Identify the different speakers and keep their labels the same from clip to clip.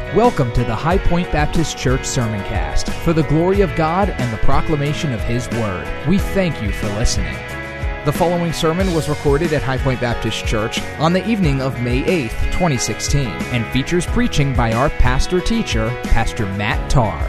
Speaker 1: Welcome to the High Point Baptist Church Sermoncast for the glory of God and the proclamation of His Word. We thank you for listening. The following sermon was recorded at High Point Baptist Church on the evening of May 8th, 2016, and features preaching by our pastor-teacher, Pastor Matt Tarr.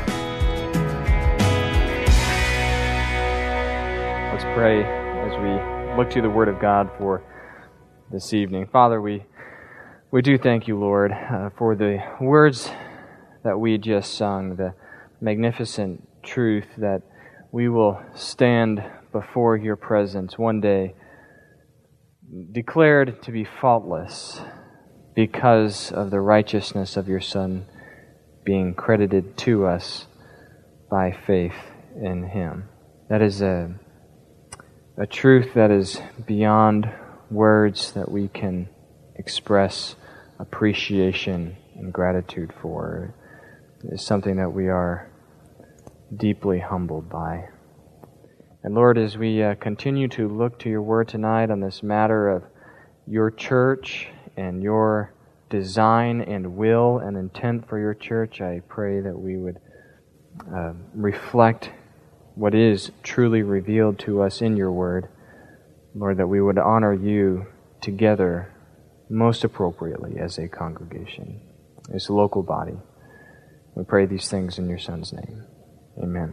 Speaker 2: Let's pray as we look to the Word of God for this evening. Father, we do thank you, Lord, for the words that we just sung, the magnificent truth that we will stand before your presence one day, declared to be faultless because of the righteousness of your Son being credited to us by faith in Him. That is a truth that is beyond words that we can express appreciation and gratitude for. It is something that we are deeply humbled by. And Lord, as we continue to look to your word tonight on this matter of your church and your design and will and intent for your church, I pray that we would reflect what is truly revealed to us in your word. Lord, that we would honor you together most appropriately as a congregation, as a local body. We pray these things in your Son's name. Amen.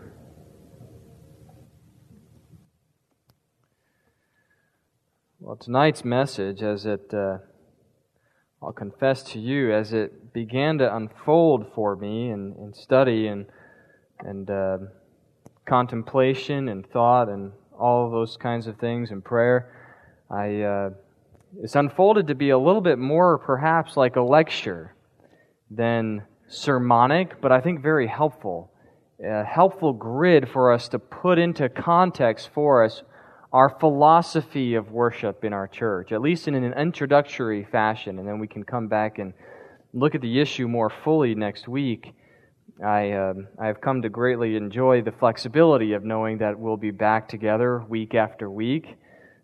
Speaker 2: Well, tonight's message, I'll confess to you, as it began to unfold for me in study and contemplation and thought and all of those kinds of things and prayer, it's unfolded to be a little bit more perhaps like a lecture than sermonic, but I think very helpful. A helpful grid for us to put into context for us our philosophy of worship in our church, at least in an introductory fashion, and then we can come back and look at the issue more fully next week. I have come to greatly enjoy the flexibility of knowing that we'll be back together week after week,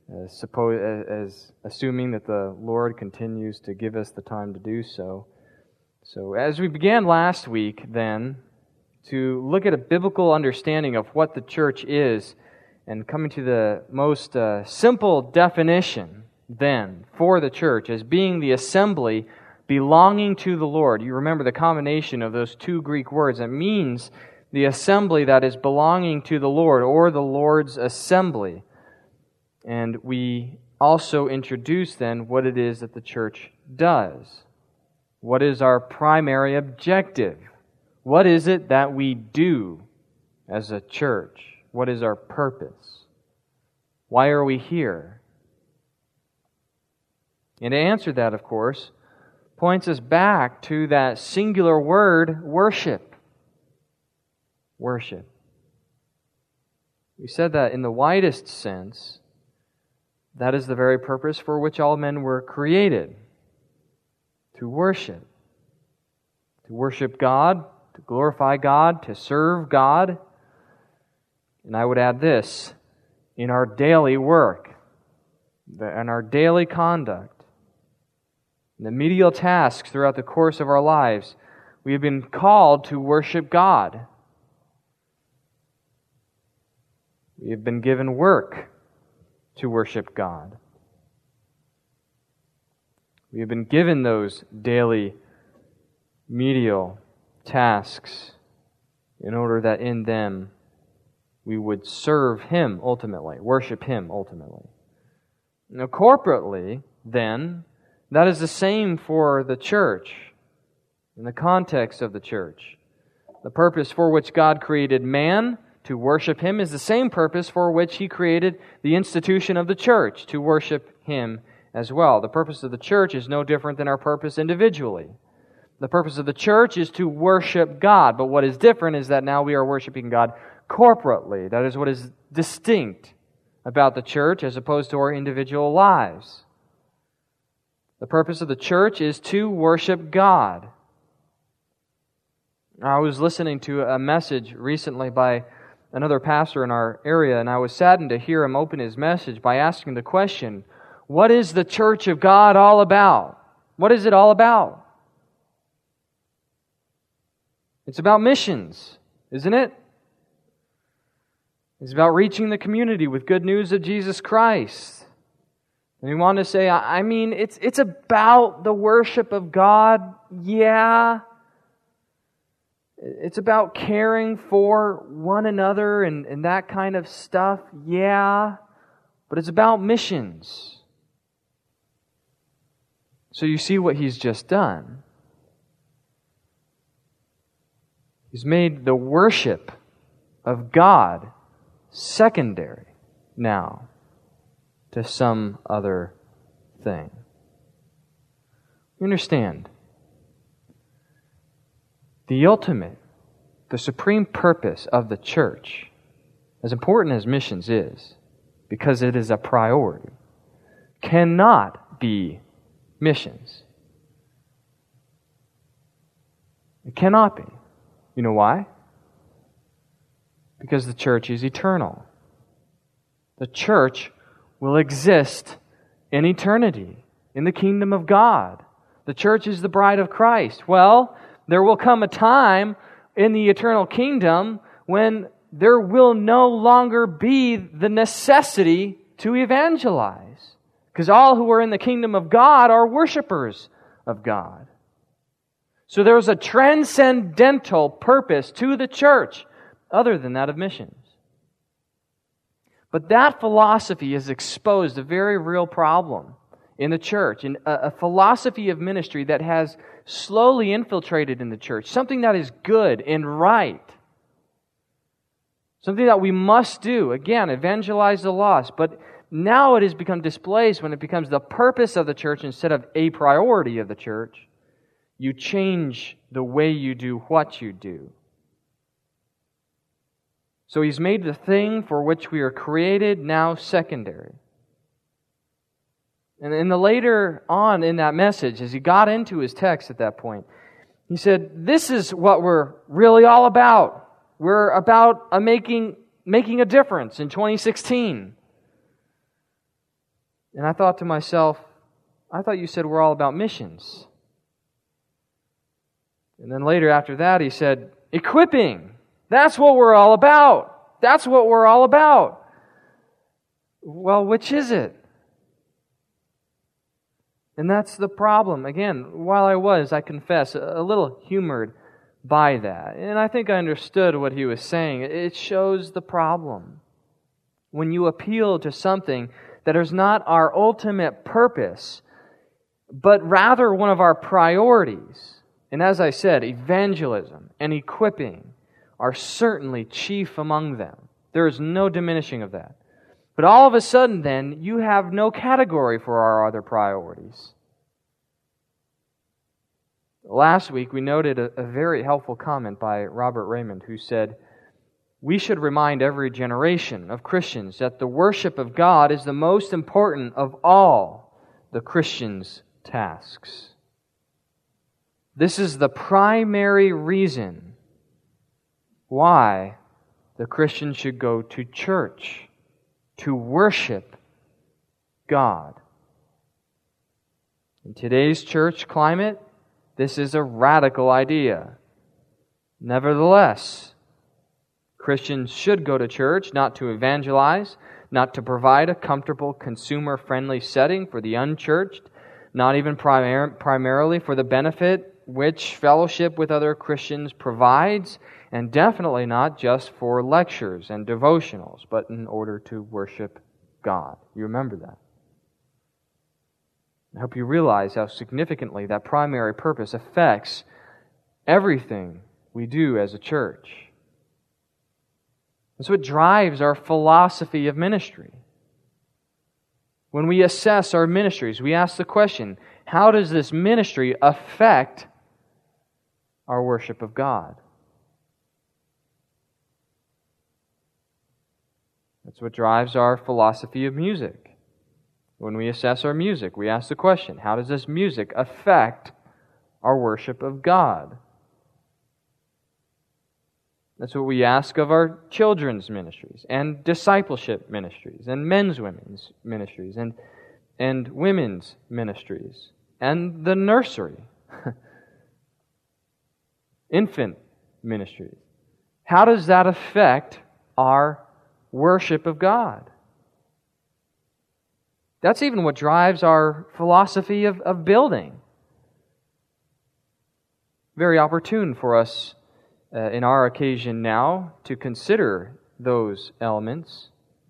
Speaker 2: assuming that the Lord continues to give us the time to do so. So as we began last week, then, to look at a biblical understanding of what the church is, and coming to the most simple definition, then, for the church as being the assembly belonging to the Lord. You remember the combination of those two Greek words. It means the assembly that is belonging to the Lord, or the Lord's assembly. And we also introduce then what it is that the church does. What is our primary objective? What is it that we do as a church? What is our purpose? Why are we here? And to answer that, of course, points us back to that singular word, worship. Worship. We said that in the widest sense, that is the very purpose for which all men were created. To worship. To worship God, to glorify God, to serve God. And I would add this, in our daily work, in our daily conduct, in the menial tasks throughout the course of our lives, we have been called to worship God. We have been given work to worship God. We have been given those daily menial tasks in order that in them we would serve Him ultimately, worship Him ultimately. Now, corporately, then, that is the same for the church, in the context of the church. The purpose for which God created man, to worship Him, is the same purpose for which He created the institution of the church, to worship Him as well. The purpose of the church is no different than our purpose individually. The purpose of the church is to worship God, but what is different is that now we are worshiping God corporately. That is what is distinct about the church as opposed to our individual lives. The purpose of the church is to worship God. I was listening to a message recently by another pastor in our area, and I was saddened to hear him open his message by asking the question, what is the church of God all about? What is it all about? It's about missions, isn't it? It's about reaching the community with good news of Jesus Christ. And we want to say, I mean, it's about the worship of God, yeah. It's about caring for one another and that kind of stuff, yeah. But it's about missions. So you see what he's just done. He's made the worship of God secondary now to some other thing. You understand? The ultimate, the supreme purpose of the church, as important as missions is, because it is a priority, cannot be missions. It cannot be. You know why? Because the church is eternal. The church will exist in eternity, in the kingdom of God. The church is the bride of Christ. Well, there will come a time in the eternal kingdom when there will no longer be the necessity to evangelize, because all who are in the kingdom of God are worshipers of God. So there's a transcendental purpose to the church other than that of missions. But that philosophy has exposed a very real problem in the church, and a philosophy of ministry that has slowly infiltrated in the church, something that is good and right, something that we must do. Again, evangelize the lost. But now it has become displaced when it becomes the purpose of the church instead of a priority of the church. You change the way you do what you do. So he's made the thing for which we are created now secondary. And in the later on in that message, as he got into his text at that point, he said, this is what we're really all about. We're about making a difference in 2016. And I thought to myself, I thought you said we're all about missions. And then later after that, he said, equipping. That's what we're all about. That's what we're all about. Well, which is it? And that's the problem. Again, while I confess, a little humored by that. And I think I understood what he was saying. It shows the problem. When you appeal to something that is not our ultimate purpose, but rather one of our priorities. And as I said, evangelism and equipping are certainly chief among them. There is no diminishing of that. But all of a sudden then, you have no category for our other priorities. Last week, we noted a very helpful comment by Robert Raymond, who said, we should remind every generation of Christians that the worship of God is the most important of all the Christian's tasks. This is the primary reason why the Christian should go to church, to worship God. In today's church climate, this is a radical idea. Nevertheless, Christians should go to church not to evangelize, not to provide a comfortable, consumer-friendly setting for the unchurched, not even primarily for the benefit which fellowship with other Christians provides, and definitely not just for lectures and devotionals, but in order to worship God. You remember that. I hope you realize how significantly that primary purpose affects everything we do as a church. That's what drives our philosophy of ministry. When we assess our ministries, we ask the question, how does this ministry affect our worship of God? That's what drives our philosophy of music. When we assess our music, we ask the question, how does this music affect our worship of God? That's what we ask of our children's ministries and discipleship ministries and women's ministries and women's ministries and the nursery, infant ministries. How does that affect our worship of God? That's even what drives our philosophy of building. Very opportune for us in our occasion now to consider those elements.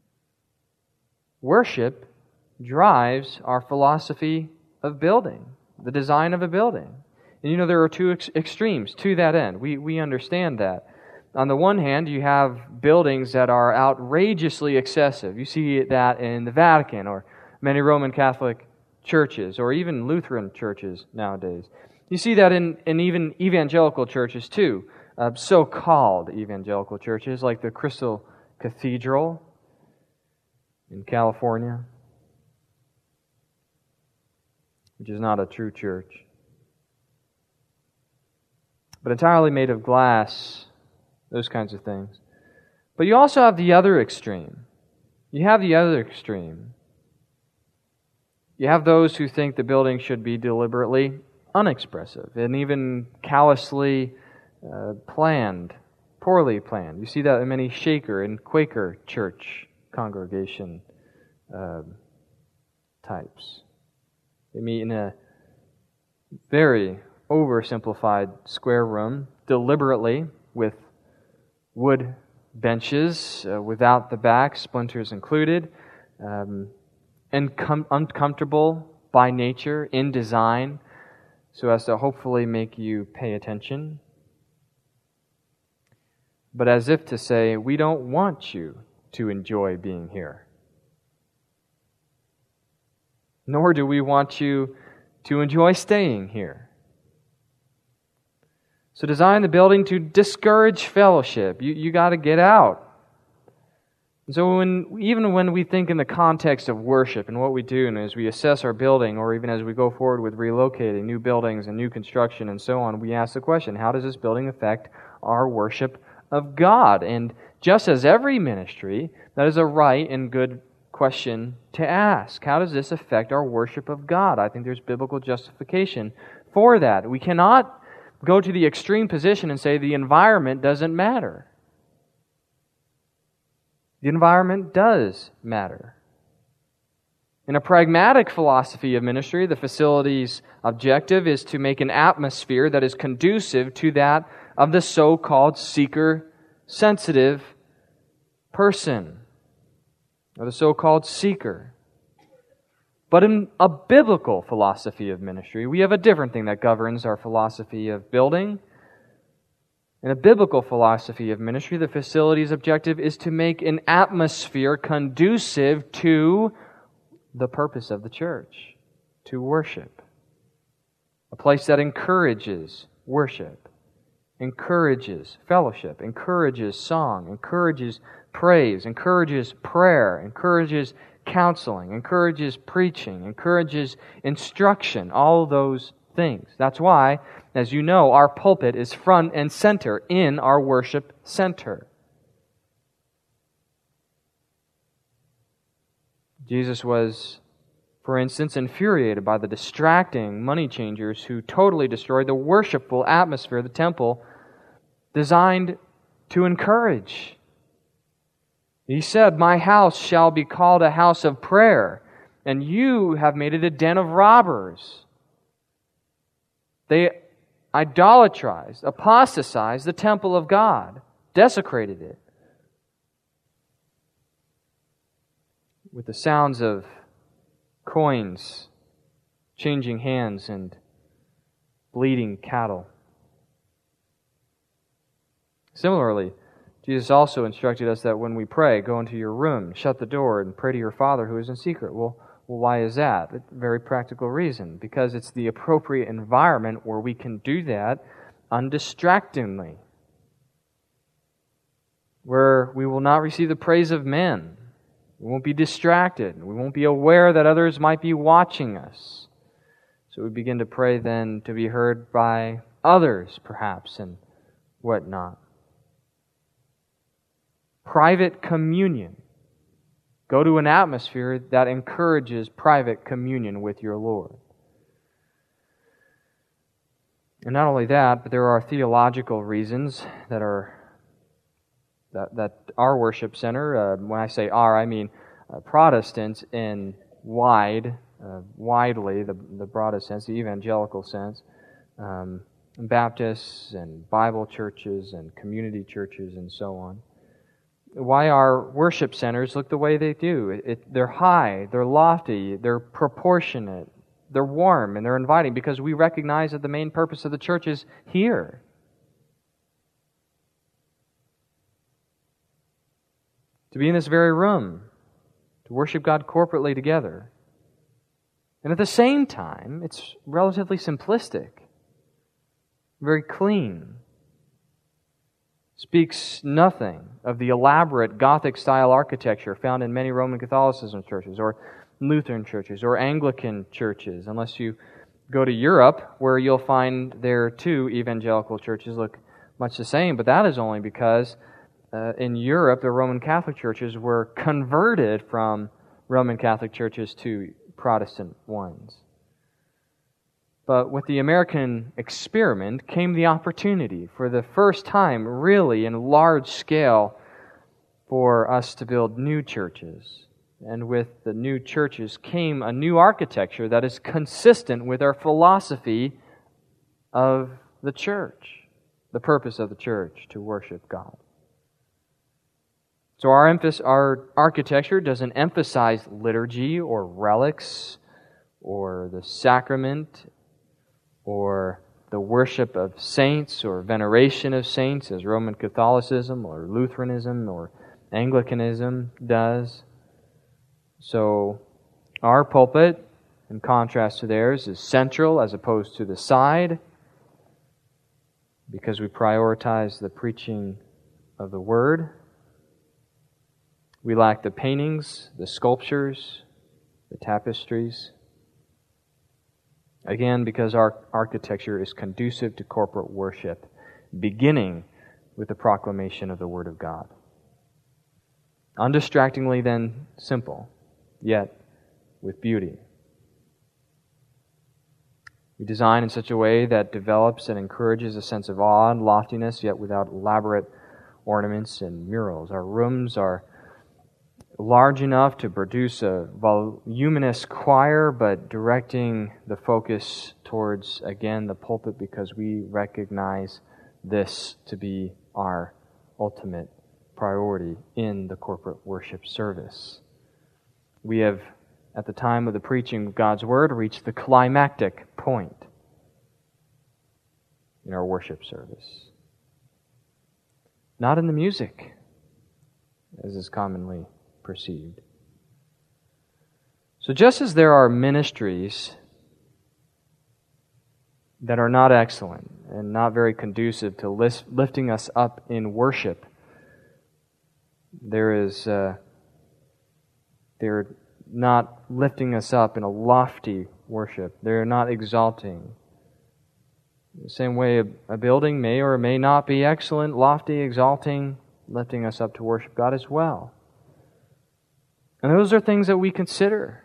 Speaker 2: Worship drives our philosophy of building, the design of a building. And there are two extremes to that end. We understand that. On the one hand, you have buildings that are outrageously excessive. You see that in the Vatican or many Roman Catholic churches or even Lutheran churches nowadays. You see that in even evangelical churches too, so-called evangelical churches like the Crystal Cathedral in California, which is not a true church, but entirely made of glass, those kinds of things. But you also have the other extreme. You have those who think the building should be deliberately unexpressive and even callously planned, poorly planned. You see that in many Shaker and Quaker church congregation types. They meet in a very oversimplified square room, deliberately, with wood benches without the back, splinters included, and uncomfortable by nature in design, so as to hopefully make you pay attention. But as if to say, we don't want you to enjoy being here. Nor do we want you to enjoy staying here. So design the building to discourage fellowship. You got to get out. So even when we think in the context of worship and what we do, and as we assess our building, or even as we go forward with relocating new buildings and new construction and so on, we ask the question, how does this building affect our worship of God? And just as every ministry, that is a right and good question to ask. How does this affect our worship of God? I think there's biblical justification for that. We cannot go to the extreme position and say the environment doesn't matter. The environment does matter. In a pragmatic philosophy of ministry, the facility's objective is to make an atmosphere that is conducive to that of the so-called seeker-sensitive person, or the so-called seeker. But in a biblical philosophy of ministry, we have a different thing that governs our philosophy of building. In a biblical philosophy of ministry, the facility's objective is to make an atmosphere conducive to the purpose of the church, to worship. A place that encourages worship, encourages fellowship, encourages song, encourages praise, encourages prayer, encourages counseling, encourages preaching, encourages instruction, all those things. That's why, as you know, our pulpit is front and center in our worship center. Jesus was, for instance, infuriated by the distracting money changers who totally destroyed the worshipful atmosphere of the temple designed to encourage. He said, "My house shall be called a house of prayer, and you have made it a den of robbers." They idolatrized, apostatized the temple of God, desecrated it with the sounds of coins changing hands and bleeding cattle. Similarly, Jesus also instructed us that when we pray, go into your room, shut the door, and pray to your Father who is in secret. Well, why is that? A very practical reason. Because it's the appropriate environment where we can do that undistractingly. Where we will not receive the praise of men. We won't be distracted. We won't be aware that others might be watching us. So we begin to pray then to be heard by others, perhaps, and whatnot. Private communion. Go to an atmosphere that encourages private communion with your Lord. And not only that, but there are theological reasons that our worship center, when I say our, I mean Protestants in widely, the broadest sense, the evangelical sense, Baptists and Bible churches and community churches and so on. Why our worship centers look the way they do. They're high, they're lofty, they're proportionate, they're warm, and they're inviting because we recognize that the main purpose of the church is here. To be in this very room, to worship God corporately together. And at the same time, it's relatively simplistic, very clean. Speaks nothing of the elaborate Gothic-style architecture found in many Roman Catholicism churches or Lutheran churches or Anglican churches, unless you go to Europe, where you'll find there too evangelical churches look much the same, but that is only because in Europe the Roman Catholic churches were converted from Roman Catholic churches to Protestant ones. But with the American experiment came the opportunity for the first time, really in large scale, for us to build new churches. And with the new churches came a new architecture that is consistent with our philosophy of the church, the purpose of the church, to worship God. So our architecture doesn't emphasize liturgy or relics or the sacrament or the worship of saints or veneration of saints as Roman Catholicism or Lutheranism or Anglicanism does. So our pulpit, in contrast to theirs, is central as opposed to the side because we prioritize the preaching of the Word. We lack the paintings, the sculptures, the tapestries. Again, because our architecture is conducive to corporate worship, beginning with the proclamation of the Word of God. Undistractingly then simple, yet with beauty. We design in such a way that develops and encourages a sense of awe and loftiness, yet without elaborate ornaments and murals. Our rooms are large enough to produce a voluminous choir, but directing the focus towards, again, the pulpit because we recognize this to be our ultimate priority in the corporate worship service. We have, at the time of the preaching of God's Word, reached the climactic point in our worship service. Not in the music, as is commonly perceived. So just as there are ministries that are not excellent and not very conducive to lifting us up in worship, they're not lifting us up in a lofty worship. They're not exalting. The same way a building may or may not be excellent, lofty, exalting, lifting us up to worship God as well. And those are things that we consider.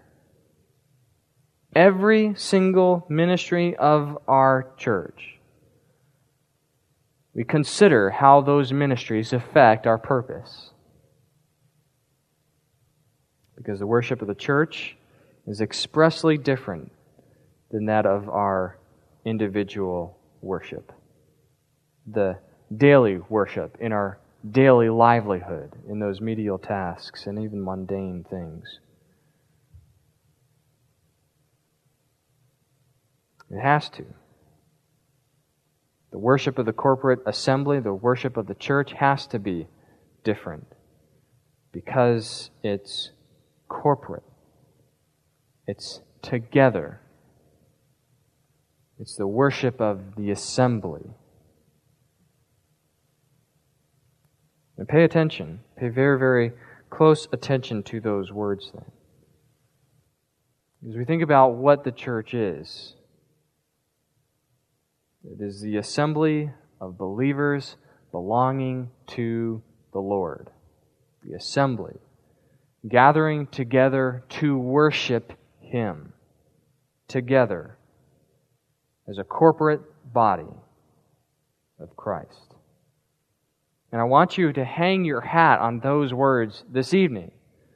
Speaker 2: Every single ministry of our church. We consider how those ministries affect our purpose. Because the worship of the church is expressly different than that of our individual worship. The daily worship in our daily livelihood, in those menial tasks and even mundane things. It has to. The worship of the corporate assembly, the worship of the church has to be different because it's corporate. It's together. It's the worship of the assembly. And pay attention. Pay very, very close attention to those words then. As we think about what the church is, it is the assembly of believers belonging to the Lord. The assembly. Gathering together to worship Him. Together. as a corporate body of Christ. And I want you to hang your hat on those words this evening.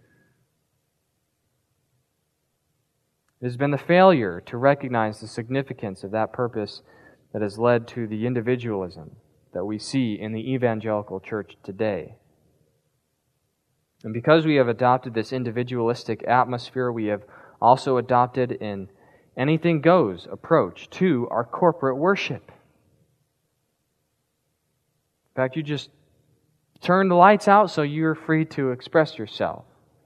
Speaker 2: It has been the failure to recognize the significance of that purpose that has led to the individualism that we see in the evangelical church today. And because we have adopted this individualistic atmosphere, we have also adopted an anything goes approach to our corporate worship. In fact, you just turn the lights out so you're free to express yourself.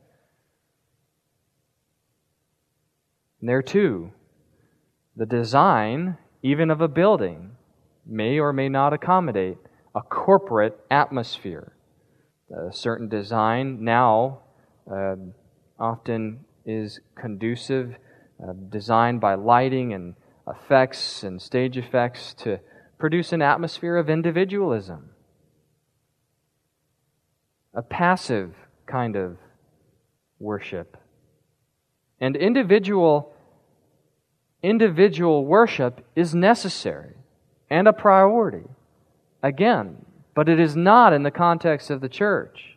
Speaker 2: And there too, the design, even of a building, may or may not accommodate a corporate atmosphere. A certain design now often is conducive, designed by lighting and effects and stage effects to produce an atmosphere of individualism. A passive kind of worship. And individual worship is necessary and a priority. Again, but it is not in the context of the church.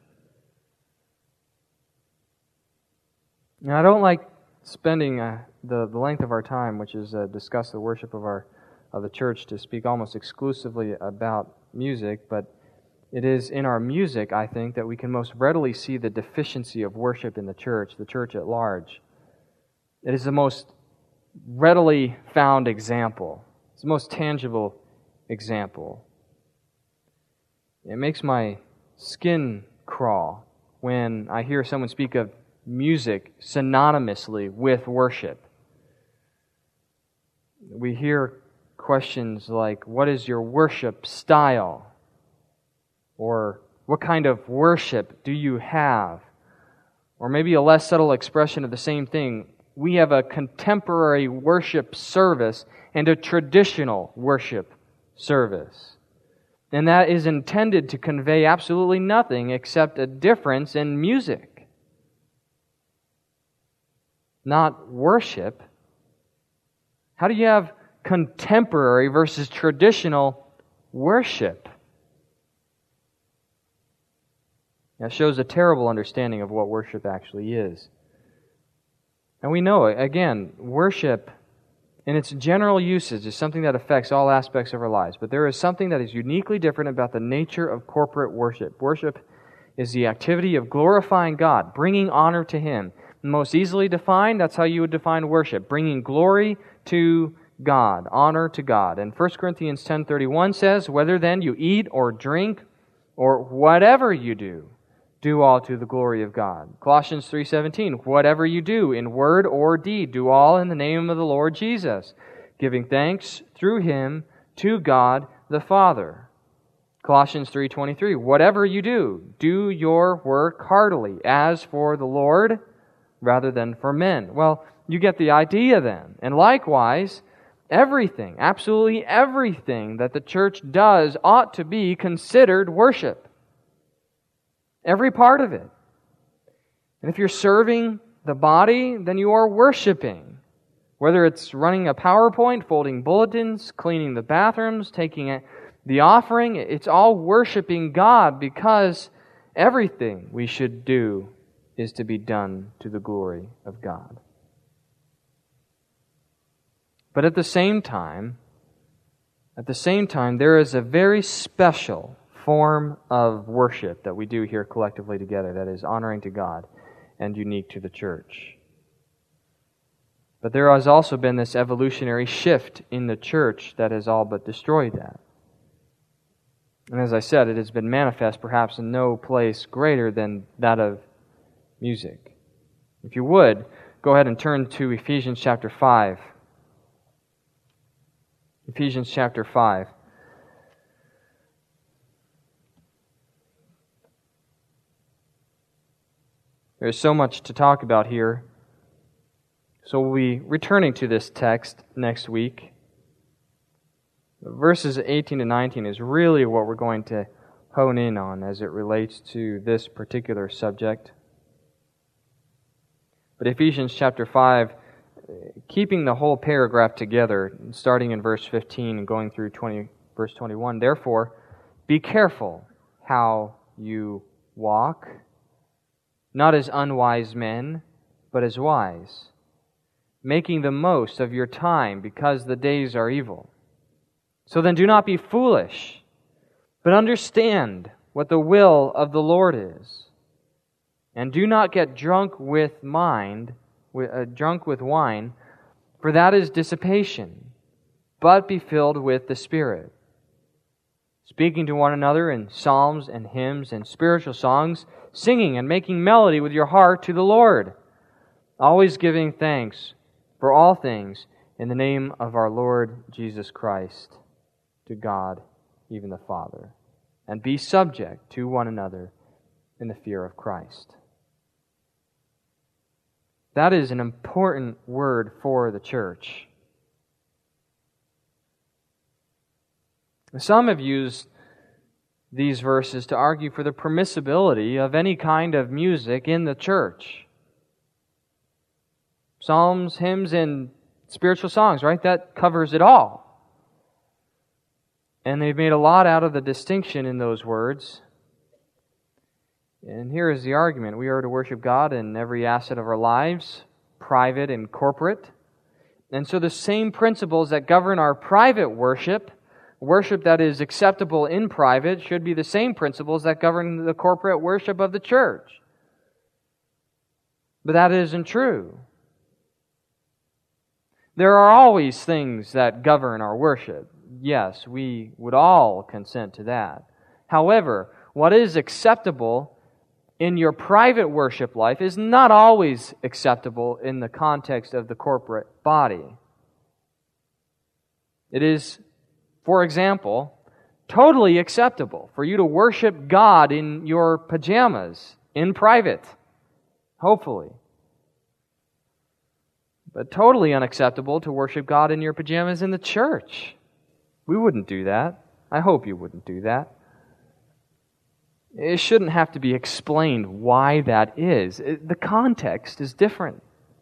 Speaker 2: Now, I don't like spending the length of our time, which is discuss the worship of the church, to speak almost exclusively about music, but it is in our music, I think, that we can most readily see the deficiency of worship in the church at large. It is the most readily found example. It's the most tangible example. It makes my skin crawl when I hear someone speak of music synonymously with worship. We hear questions like, what is your worship style? Or what kind of worship do you have? Or maybe a less subtle expression of the same thing. We have a contemporary worship service and a traditional worship service. And that is intended to convey absolutely nothing except a difference in music. Not worship. How do you have contemporary versus traditional worship? That shows a terrible understanding of what worship actually is. And we know, again, worship in its general usage is something that affects all aspects of our lives. But there is something that is uniquely different about the nature of corporate worship. Worship is the activity of glorifying God, bringing honor to Him. Most easily defined, that's how you would define worship, bringing glory to God, honor to God. And 1 Corinthians 10:31 says, whether then you eat or drink or whatever you do all to the glory of God. Colossians 3:17, whatever you do in word or deed, do all in the name of the Lord Jesus, giving thanks through Him to God the Father. Colossians 3:23, whatever you do your work heartily, as for the Lord rather than for men. Well, you get the idea then. And likewise, everything, absolutely everything that the church does ought to be considered worship. Every part of it. And if you're serving the body, then you are worshiping. Whether it's running a PowerPoint, folding bulletins, cleaning the bathrooms, taking the offering, it's all worshiping God, because everything we should do is to be done to the glory of God. But at the same time, there is a very special form of worship that we do here collectively together that is honoring to God and unique to the church. But there has also been this evolutionary shift in the church that has all but destroyed that. And as I said, it has been manifest perhaps in no place greater than that of music. If you would, go ahead and turn to Ephesians chapter 5. Ephesians chapter 5. There's so much to talk about here. So we'll be returning to this text next week. Verses 18 to 19 is really what we're going to hone in on as it relates to this particular subject. But Ephesians chapter 5 keeping the whole paragraph together, starting in verse 15 and going through verse 21, therefore, be careful how you walk, not as unwise men, but as wise, making the most of your time because the days are evil. So then do not be foolish, but understand what the will of the Lord is. And do not get drunk with wine, for that is dissipation, but be filled with the Spirit, speaking to one another in psalms and hymns and spiritual songs, singing and making melody with your heart to the Lord, always giving thanks for all things in the name of our Lord Jesus Christ, to God, even the Father, and be subject to one another in the fear of Christ. That is an important word for the church. Some have used these verses to argue for the permissibility of any kind of music in the church. Psalms, hymns, and spiritual songs, right? That covers it all. And they've made a lot out of the distinction in those words. And here is the argument. We are to worship God in every asset of our lives, private and corporate. And so the same principles that govern our private worship that is acceptable in private, should be the same principles that govern the corporate worship of the church. But that isn't true. There are always things that govern our worship. Yes, we would all consent to that. However, what is acceptable in your private worship life is not always acceptable in the context of the corporate body. It is, for example, totally acceptable for you to worship God in your pajamas, in private, hopefully. But totally unacceptable to worship God in your pajamas in the church. We wouldn't do that. I hope you wouldn't do that. It shouldn't have to be explained why that is. The context is different.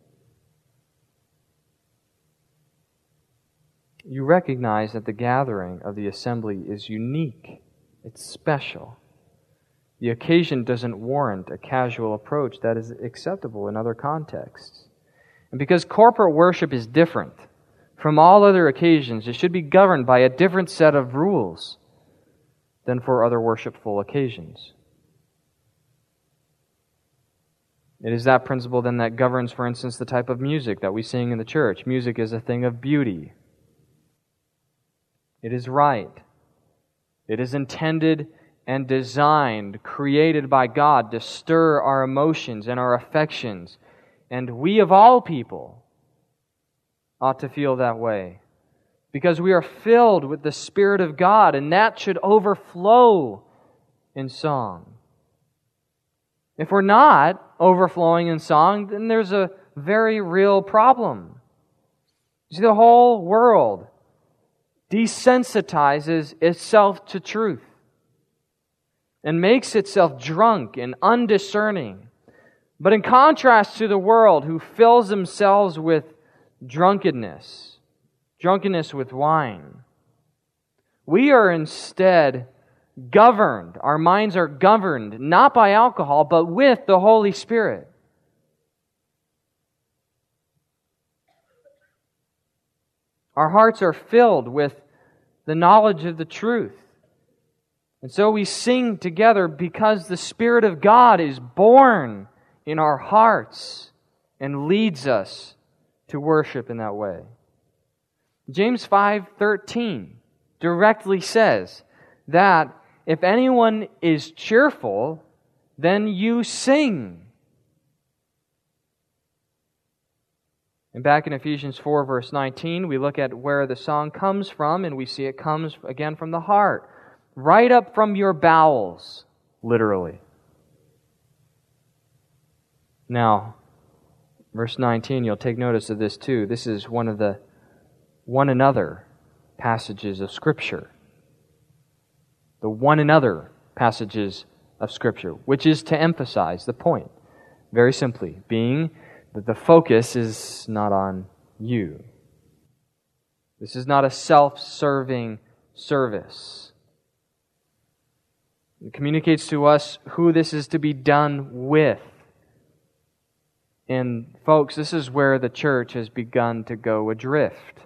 Speaker 2: You recognize that the gathering of the assembly is unique. It's special. The occasion doesn't warrant a casual approach that is acceptable in other contexts. And because corporate worship is different from all other occasions, it should be governed by a different set of rules than for other worshipful occasions. It is that principle then that governs, for instance, the type of music that we sing in the church. Music is a thing of beauty. It is right. It is intended and designed, created by God to stir our emotions and our affections. And we of all people ought to feel that way, because we are filled with the Spirit of God, and that should overflow in song. If we're not overflowing in song, then there's a very real problem. You see, the whole world desensitizes itself to truth and makes itself drunk and undiscerning. But in contrast to the world, who fills themselves with drunkenness with wine, we are instead governed. Our minds are governed not by alcohol, but with the Holy Spirit. Our hearts are filled with the knowledge of the truth. And so we sing together because the Spirit of God is born in our hearts and leads us to worship in that way. James 5:13 directly says that if anyone is cheerful, then you sing. And back in Ephesians 4 verse 19, we look at where the song comes from, and we see it comes again from the heart. Right up from your bowels, literally. Now, verse 19, you'll take notice of this too. This is one of the one another passages of Scripture. The one another passages of Scripture, which is to emphasize the point, very simply, being that the focus is not on you. This is not a self-serving service. It communicates to us who this is to be done with. And folks, this is where the church has begun to go adrift.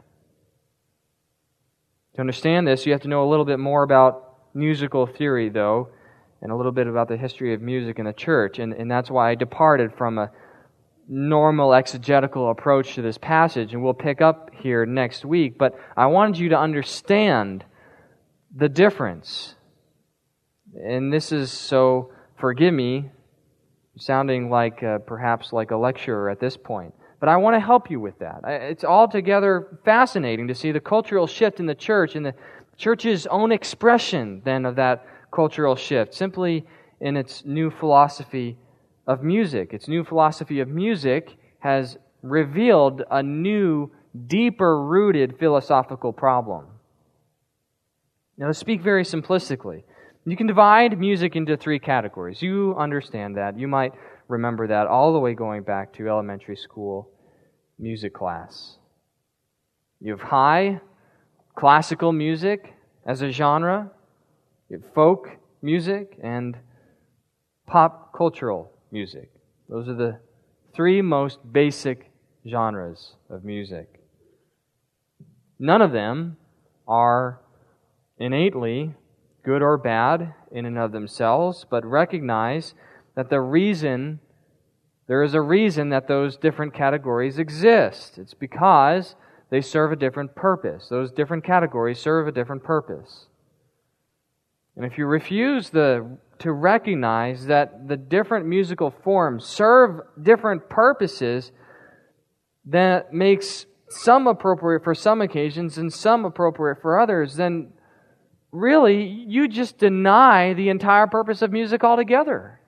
Speaker 2: To understand this, you have to know a little bit more about musical theory, though, and a little bit about the history of music in the church. And that's why I departed from a normal exegetical approach to this passage, and we'll pick up here next week. But I wanted you to understand the difference. And this is, so forgive me, sounding like perhaps like a lecturer at this point. But I want to help you with that. It's altogether fascinating to see the cultural shift in the church and the church's own expression then of that cultural shift, simply in its new philosophy of music. Its new philosophy of music has revealed a new, deeper-rooted philosophical problem. Now, to speak very simplistically, you can divide music into three categories. You understand that. You might remember that all the way going back to elementary school music class. You have high classical music as a genre, you have folk music, and pop cultural music. Those are the three most basic genres of music. None of them are innately good or bad in and of themselves, but recognize that there is a reason that those different categories exist. It's because they serve a different purpose. Those different categories serve a different purpose. And if you refuse to recognize that the different musical forms serve different purposes, that makes some appropriate for some occasions and some appropriate for others, then really you just deny the entire purpose of music altogether.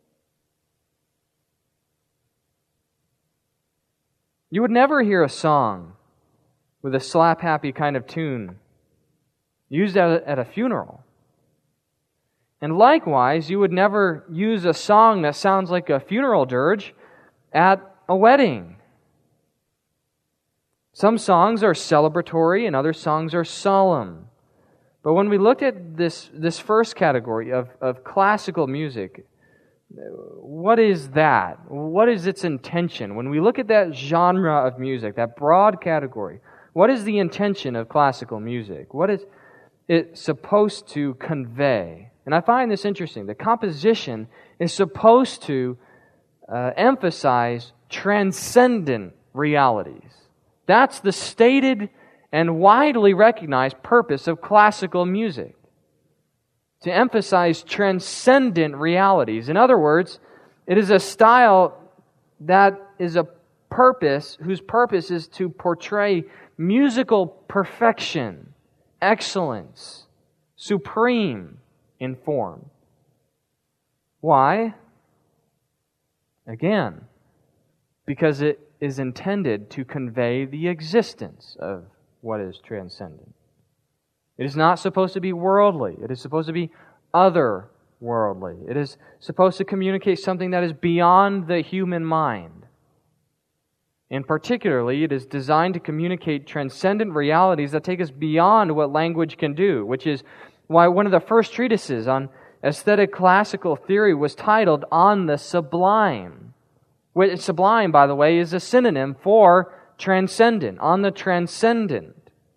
Speaker 2: You would never hear a song with a slap-happy kind of tune used at a funeral. And likewise, you would never use a song that sounds like a funeral dirge at a wedding. Some songs are celebratory and other songs are solemn. But when we look at this first category of classical music, what is that? What is its intention? When we look at that genre of music, that broad category, what is the intention of classical music? What is it supposed to convey? And I find this interesting. The composition is supposed to emphasize transcendent realities. That's the stated and widely recognized purpose of classical music. To emphasize transcendent realities. In other words, it is a style that is a purpose, whose purpose is to portray musical perfection, excellence, supreme in form. Why? Again, because it is intended to convey the existence of what is transcendent. It is not supposed to be worldly. It is supposed to be otherworldly. It is supposed to communicate something that is beyond the human mind. And particularly, it is designed to communicate transcendent realities that take us beyond what language can do, which is why one of the first treatises on aesthetic classical theory was titled On the Sublime. Sublime, by the way, is a synonym for transcendent, on the transcendent.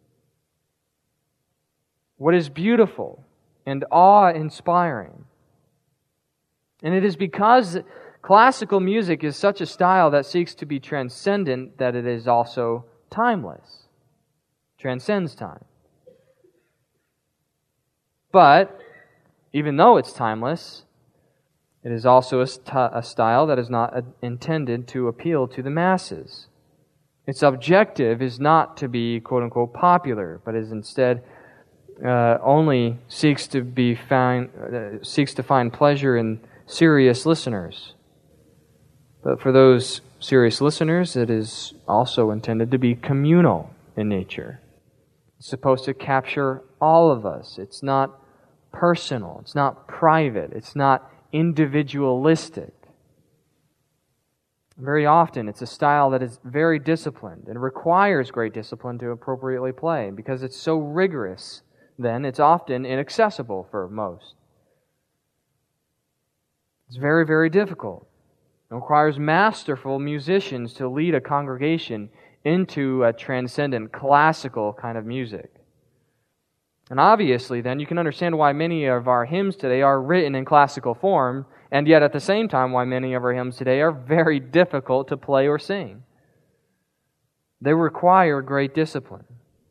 Speaker 2: What is beautiful and awe-inspiring. And it is because classical music is such a style that seeks to be transcendent that it is also timeless. Transcends time. But, even though it's timeless, it is also a style that is not intended to appeal to the masses. Its objective is not to be, quote-unquote, popular, but is instead only seeks to find pleasure in serious listeners. But for those serious listeners, it is also intended to be communal in nature. It's supposed to capture all of us. It's not personal. It's not private. It's not individualistic. Very often, it's a style that is very disciplined and requires great discipline to appropriately play. Because it's so rigorous, then it's often inaccessible for most. It's very, very difficult. It requires masterful musicians to lead a congregation into a transcendent classical kind of music. And obviously, then, you can understand why many of our hymns today are written in classical form, and yet at the same time why many of our hymns today are very difficult to play or sing. They require great discipline.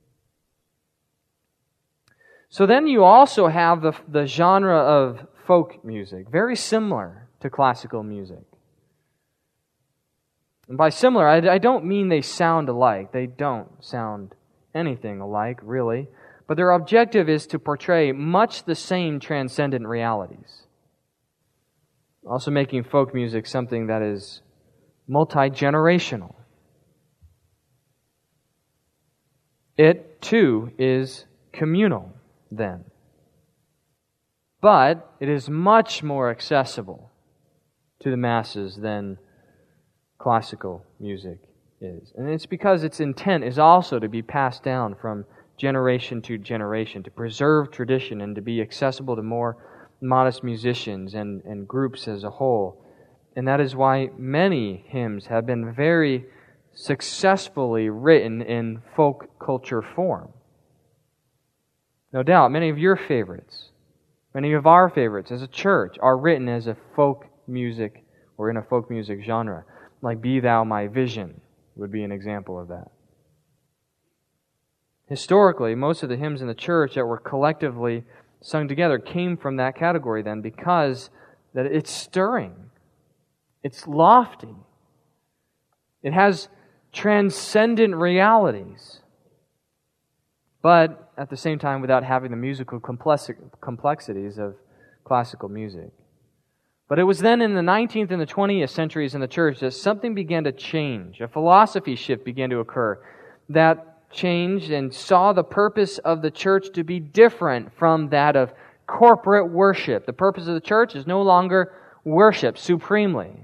Speaker 2: So then you also have the genre of folk music, very similar to classical music. And by similar, I don't mean they sound alike. They don't sound anything alike, really. But their objective is to portray much the same transcendent realities. Also making folk music something that is multi-generational. It, too, is communal, then. But it is much more accessible to the masses than classical music is. And it's because its intent is also to be passed down from generation to generation, to preserve tradition and to be accessible to more modest musicians and groups as a whole. And that is why many hymns have been very successfully written in folk culture form. No doubt, many of your favorites, many of our favorites as a church are written as a folk music or in a folk music genre. Like Be Thou My Vision would be an example of that. Historically, most of the hymns in the church that were collectively sung together came from that category then, because that it's stirring, it's lofty, it has transcendent realities, but at the same time without having the musical complexities of classical music. But it was then in the 19th and the 20th centuries in the church that something began to change. A philosophy shift began to occur that changed and saw the purpose of the church to be different from that of corporate worship. The purpose of the church is no longer worship supremely.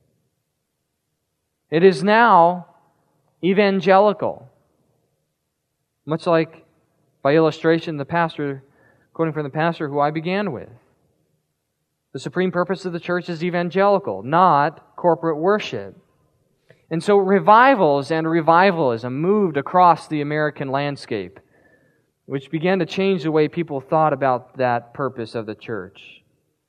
Speaker 2: It is now evangelical. Much like, by illustration, quoting from the pastor who I began with. The supreme purpose of the church is evangelical, not corporate worship. And so revivals and revivalism moved across the American landscape, which began to change the way people thought about that purpose of the church.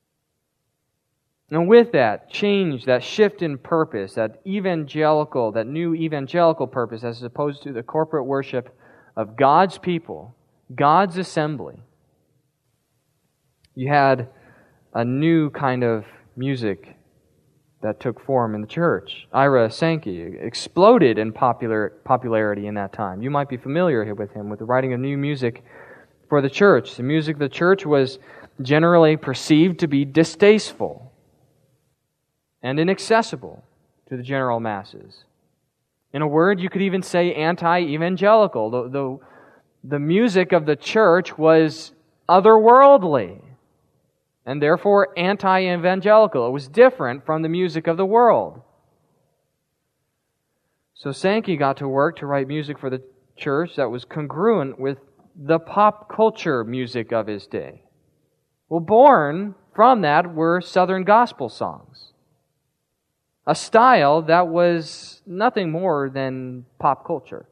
Speaker 2: And with that change, that shift in purpose, that new evangelical purpose, as opposed to the corporate worship of God's people, God's assembly, you had a new kind of music that took form in the church. Ira Sankey exploded in popularity in that time. You might be familiar with him, with the writing of new music for the church. The music of the church was generally perceived to be distasteful and inaccessible to the general masses. In a word, you could even say anti-evangelical. The music of the church was otherworldly, and therefore anti-evangelical. It was different from the music of the world. So Sankey got to work to write music for the church that was congruent with the pop culture music of his day. Well, born from that were Southern gospel songs, a style that was nothing more than pop culture.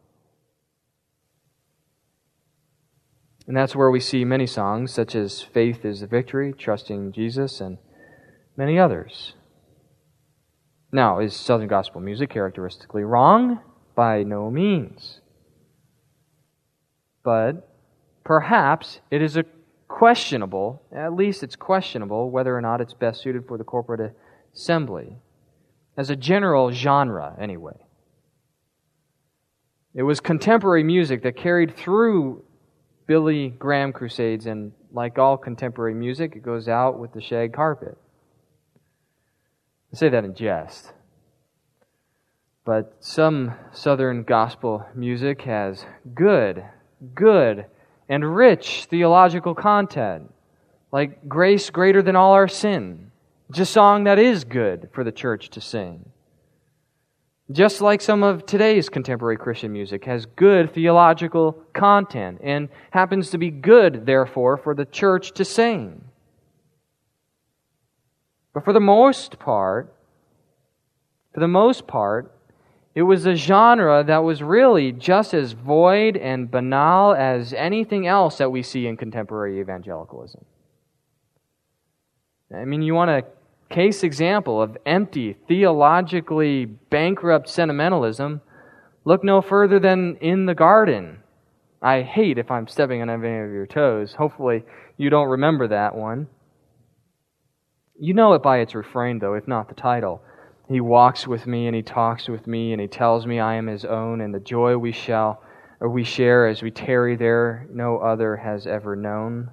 Speaker 2: And that's where we see many songs, such as Faith is the Victory, Trusting Jesus, and many others. Now, is Southern gospel music characteristically wrong? By no means. But perhaps it is questionable, at least it's questionable, whether or not it's best suited for the corporate assembly. As a general genre, anyway. It was contemporary music that carried through Billy Graham crusades, and like all contemporary music, it goes out with the shag carpet. I say that in jest. But some Southern gospel music has good, and rich theological content, like Grace Greater Than All Our Sin. It's a song that is good for the church to sing. Just like some of today's contemporary Christian music has good theological content and happens to be good, therefore, for the church to sing. But for the most part, it was a genre that was really just as void and banal as anything else that we see in contemporary evangelicalism. I mean, you want a case example of empty, theologically bankrupt sentimentalism? Look no further than In the Garden. I hate if I'm stepping on any of your toes. Hopefully you don't remember that one. You know it by its refrain, though, if not the title. He walks with me and He talks with me and He tells me I am His own, and the joy we share as we tarry there no other has ever known.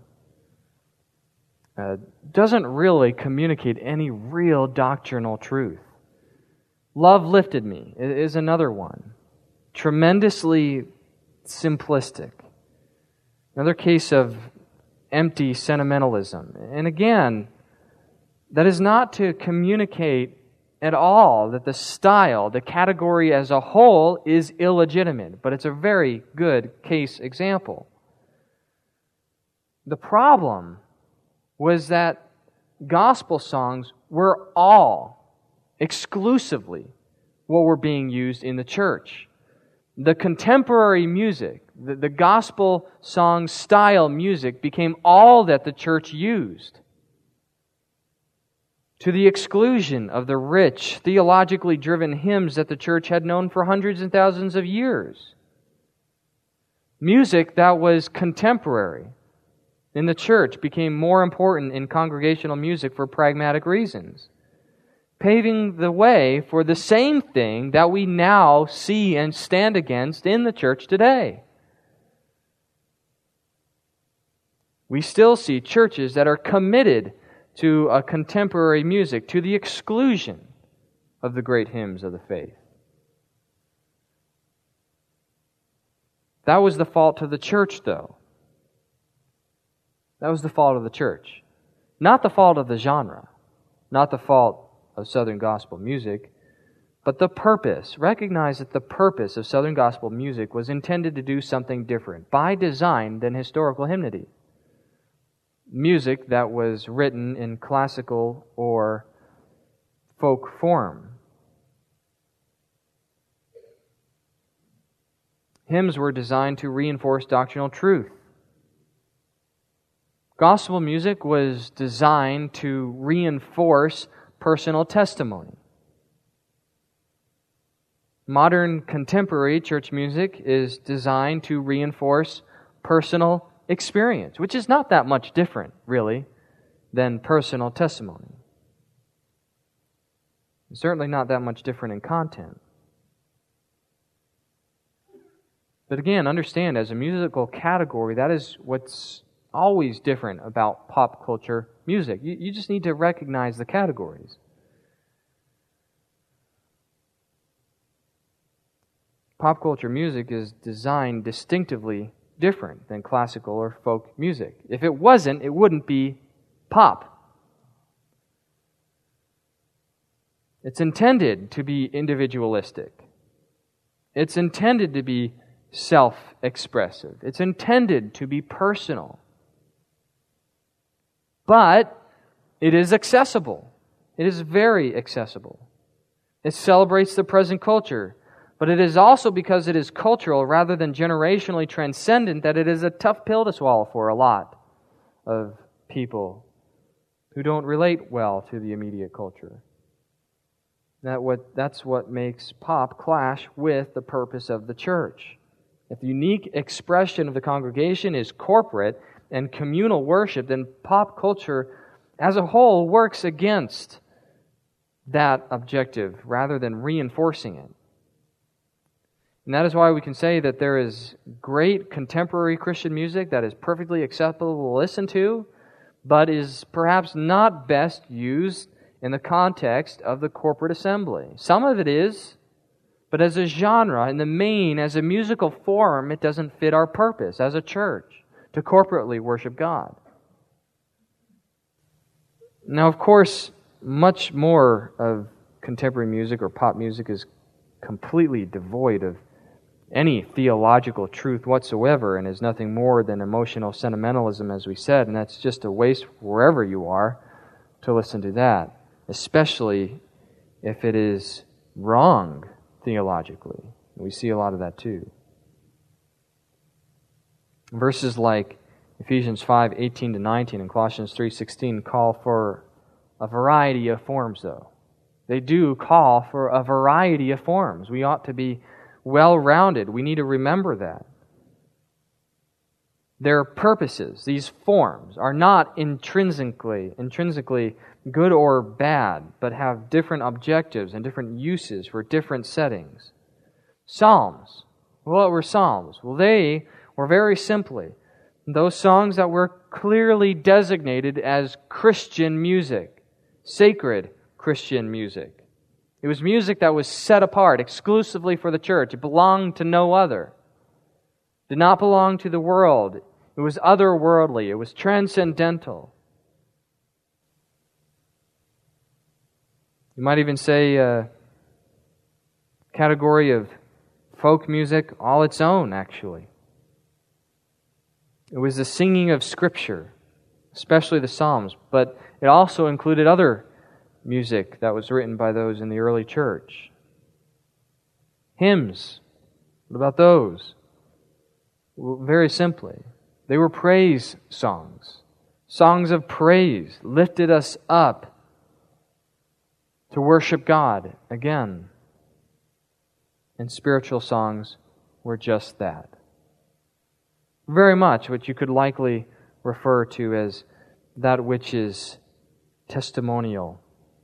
Speaker 2: Doesn't really communicate any real doctrinal truth. Love Lifted Me is another one. Tremendously simplistic. Another case of empty sentimentalism. And again, that is not to communicate at all that the style, the category as a whole, is illegitimate, but it's a very good case example. The problem was that gospel songs were all, exclusively, what were being used in the church. The contemporary music, the gospel song style music, became all that the church used, to the exclusion of the rich, theologically driven hymns that the church had known for hundreds and thousands of years. Music that was contemporary in the church became more important in congregational music for pragmatic reasons, paving the way for the same thing that we now see and stand against in the church today. We still see churches that are committed to a contemporary music to the exclusion of the great hymns of the faith. That was the fault of the church, though. That was the fault of the church. Not the fault of the genre, not the fault of Southern gospel music, but the purpose. Recognize that the purpose of Southern gospel music was intended to do something different, by design, than historical hymnody. Music that was written in classical or folk form. Hymns were designed to reinforce doctrinal truth. Gospel music was designed to reinforce personal testimony. Modern contemporary church music is designed to reinforce personal experience, which is not that much different, really, than personal testimony. It's certainly not that much different in content. But again, understand, as a musical category, that is what's always different about pop culture music. You just need to recognize the categories. Pop culture music is designed distinctively different than classical or folk music. If it wasn't, it wouldn't be pop. It's intended to be individualistic. It's intended to be self-expressive. It's intended to be personal. But it is accessible. It is very accessible. It celebrates the present culture. But it is also because it is cultural rather than generationally transcendent that it is a tough pill to swallow for a lot of people who don't relate well to the immediate culture. That's what makes pop clash with the purpose of the church. If the unique expression of the congregation is corporate and communal worship, then pop culture as a whole works against that objective rather than reinforcing it. And that is why we can say that there is great contemporary Christian music that is perfectly acceptable to listen to, but is perhaps not best used in the context of the corporate assembly. Some of it is, but as a genre, in the main, as a musical form, it doesn't fit our purpose as a church to corporately worship God. Now, of course, much more of contemporary music or pop music is completely devoid of any theological truth whatsoever and is nothing more than emotional sentimentalism, as we said, and that's just a waste wherever you are to listen to that, especially if it is wrong theologically. We see a lot of that too. Verses like Ephesians 5:18-19 and Colossians 3:16 call for a variety of forms, though. They do call for a variety of forms. We ought to be well-rounded. We need to remember that. Their purposes, these forms, are not intrinsically good or bad, but have different objectives and different uses for different settings. Psalms. What were psalms? Well, they were very simply those songs that were clearly designated as Christian music, sacred Christian music. It was music that was set apart exclusively for the church. It belonged to no other. It did not belong to the world. It was otherworldly. It was transcendental. You might even say a category of folk music all its own, actually. It was the singing of Scripture, especially the Psalms, but it also included other music that was written by those in the early church. Hymns, what about those? Well, very simply, they were praise songs. Songs of praise lifted us up to worship God again. And spiritual songs were just that. Very much what you could likely refer to as that which is testimonial.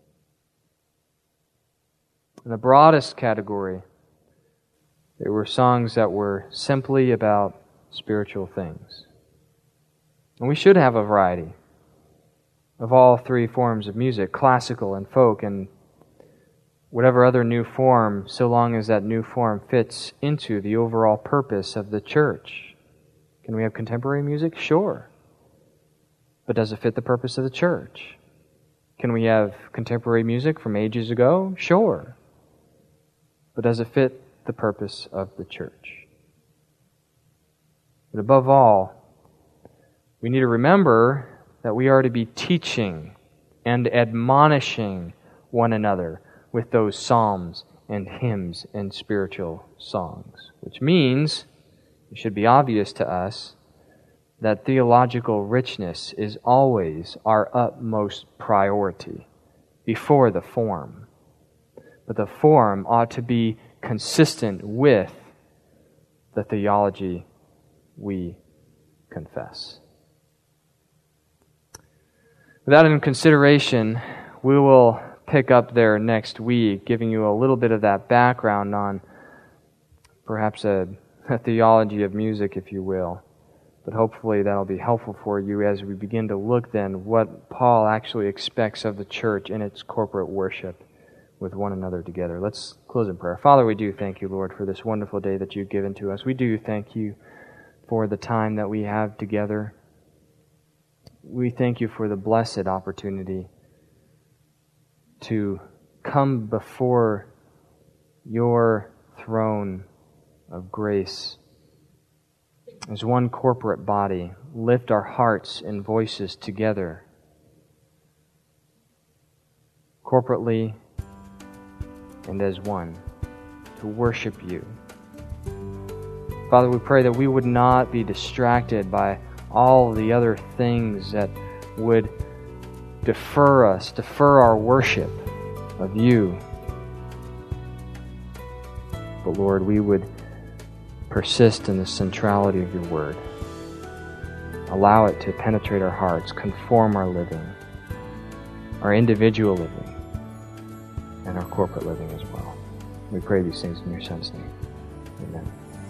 Speaker 2: In the broadest category, there were songs that were simply about spiritual things. And we should have a variety of all three forms of music, classical and folk and whatever other new form, so long as that new form fits into the overall purpose of the church. Can we have contemporary music? Sure. But does it fit the purpose of the church? Can we have contemporary music from ages ago? Sure. But does it fit the purpose of the church? But above all, we need to remember that we are to be teaching and admonishing one another with those psalms and hymns and spiritual songs, which means it should be obvious to us that theological richness is always our utmost priority before the form. But the form ought to be consistent with the theology we confess. With that in consideration, we will pick up there next week, giving you a little bit of that background on perhaps a theology of music, if you will. But hopefully that'll be helpful for you as we begin to look then what Paul actually expects of the church in its corporate worship with one another together. Let's close in prayer. Father, we do thank you, Lord, for this wonderful day that you've given to us. We do thank you for the time that we have together. We thank you for the blessed opportunity to come before your throne of grace as one corporate body, lift our hearts and voices together, corporately and as one, to worship you. Father, we pray that we would not be distracted by all the other things that would defer our worship of you. But Lord, we would persist in the centrality of your word. Allow it to penetrate our hearts, conform our living, our individual living, and our corporate living as well. We pray these things in your Son's name. Amen.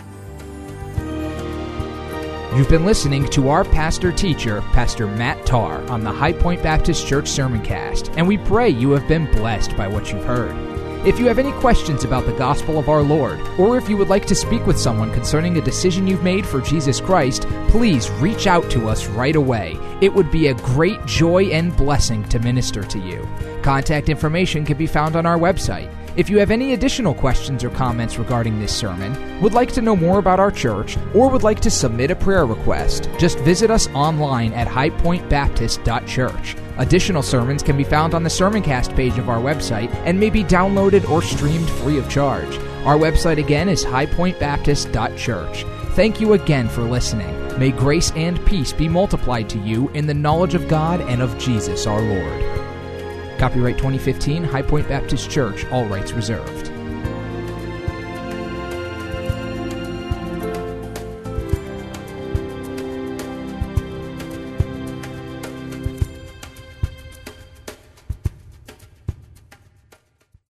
Speaker 1: You've been listening to our pastor-teacher, Pastor Matt Tarr, on the High Point Baptist Church Sermoncast, and we pray you have been blessed by what you've heard. If you have any questions about the gospel of our Lord, or if you would like to speak with someone concerning a decision you've made for Jesus Christ, please reach out to us right away. It would be a great joy and blessing to minister to you. Contact information can be found on our website. If you have any additional questions or comments regarding this sermon, would like to know more about our church, or would like to submit a prayer request, just visit us online at highpointbaptist.church. Additional sermons can be found on the Sermoncast page of our website and may be downloaded or streamed free of charge. Our website again is highpointbaptist.church. Thank you again for listening. May grace and peace be multiplied to you in the knowledge of God and of Jesus our Lord. Copyright 2015, High Point Baptist Church, all rights reserved.